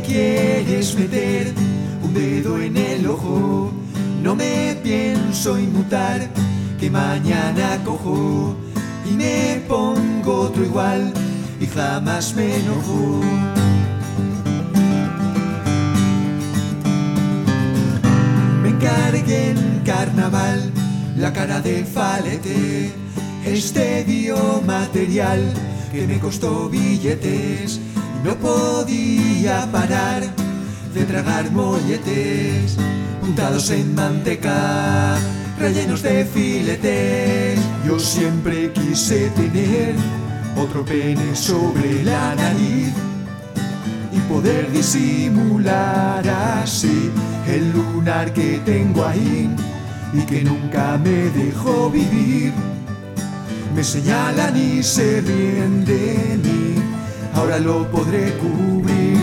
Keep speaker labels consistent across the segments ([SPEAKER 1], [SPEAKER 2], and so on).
[SPEAKER 1] quieres meter un dedo en el ojo, no me pienso inmutar, que mañana cojo y me pongo otro igual y jamás me enojo. Me encargué en carnaval la cara de falete, este biomaterial que me costó billetes y no podía parar de tragar molletes untados en manteca, rellenos de filetes. Yo siempre quise tener otro pene sobre la nariz y poder disimular así el lunar que tengo ahí y que nunca me dejó vivir. Me señalan y se ríen de mí, ahora lo podré cubrir.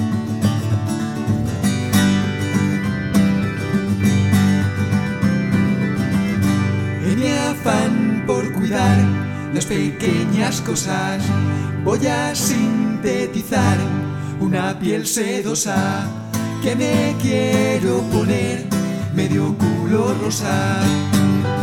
[SPEAKER 1] En mi afán por cuidar las pequeñas cosas, voy a sintetizar una piel sedosa que me quiero poner medio culo rosa.